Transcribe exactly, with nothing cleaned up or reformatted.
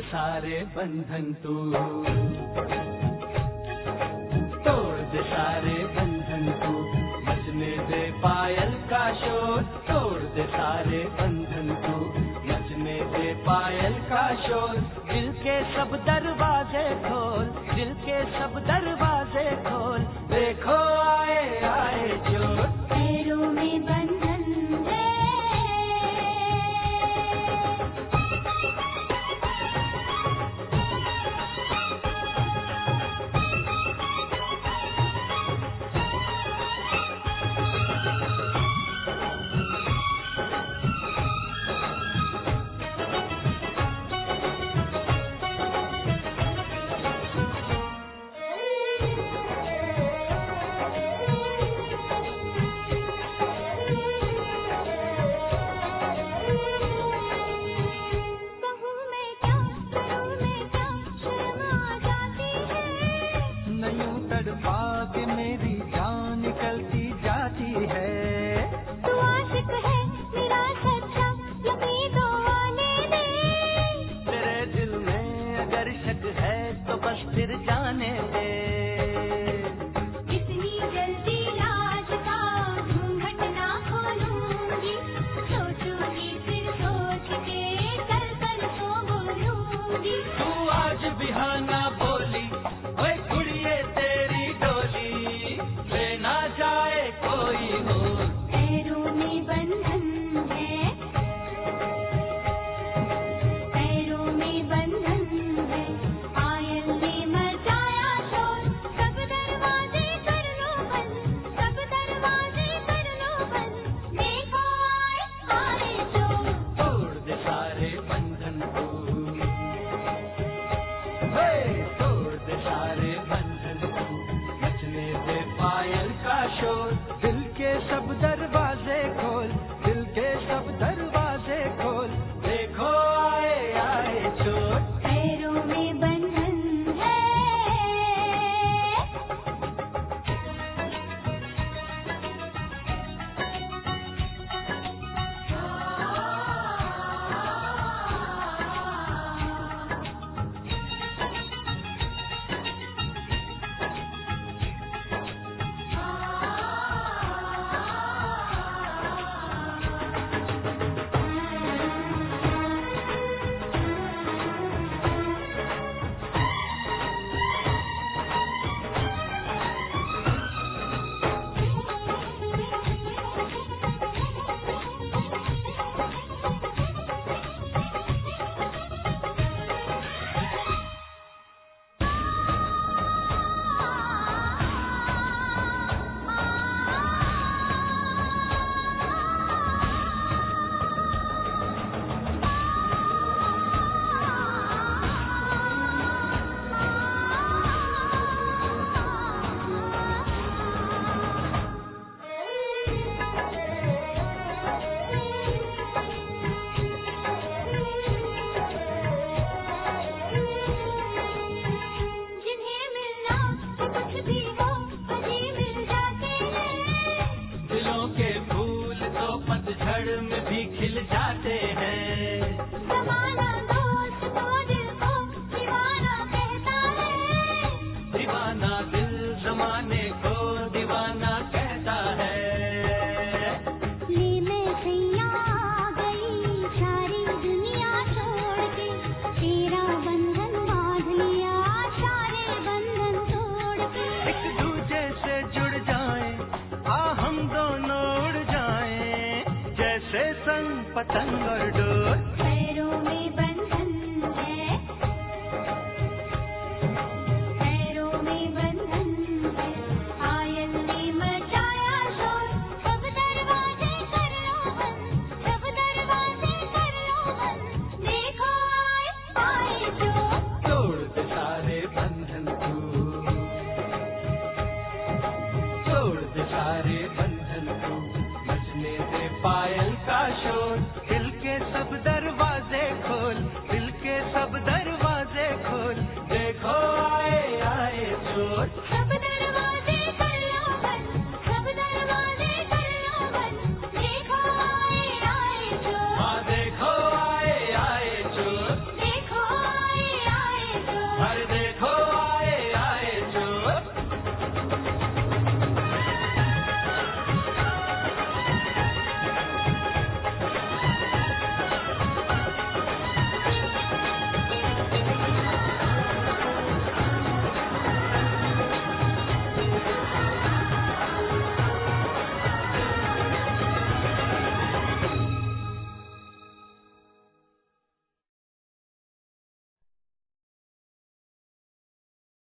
सारे बंधन तू, तोड़ दे सारे बंधन तू, मचने दे पायल का शोर, तोड़ दे सारे बंधन तू, मचने दे पायल का शोर। दिल के सब दरवाजे खोल, दिल के सब दरवाजे खोल, देखो आए आए चोर। पैरों में बंधन है, के मेरी जान निकलती जाती है। तू आशिक है मेरा सच्चा, यकीन तो आने दे। तेरे दिल में अगर शक है तो बस फिर जाने दे। इतनी जल्दी लाज का घूंघट ना खोलूंगी, सोचूंगी फिर सोच के कल कल तो बोलूंगी। तू आज बिहाना बोली, ओए कुड़िए तेरी डोली, लेना जाए कोई हो। पैरों में बंधन है, पैरों में बंधन है, पायल ने मचाया शोर। सब दरवाजे कर लो बंद, सब दरवाजे कर लो बंद, देखो आए आए चोर। तोड़ दे सारे बंधन तू, हे तोड़ दे सारे बंधन तू, मचने दे पायल का शोर। दिल के सब दरवाजे खोल, दिल के सब दरवाजे खोल, देखो आए आए चोर। पैरों में बंधन है, जिन्हें मिलना कुछ भी हो अभी मिल जाते हैं। दिलों के फूल तो पतझड़ में भी खिल जाते हैं। जमाना दोस्त तो दिल को दीवाना कहता है, दीवाना दिल जमाने को दीवाना कहता है। ले मैं सैया गई सारी दुनिया छोड़ के, तेरा बंधन बांध लिया सारे बंधन तोड़ के। एक दूजे से जुड़ जाएं, आ हम दोनों उड़ जाएं, जैसे संग पतंग और डोर। पैरों में बंधन है, पैरों में बंधन है, पायल ने मचाया शोर। सब दरवाजे कर लो बंद, सब दरवाजे कर लो बंद, देखो आए आए चोर। तोड़ दे सारे बंधन तू, तोड़ दे सारे बंधन तू, मचने दे पायल का शोर। दिल के सब दरवाजे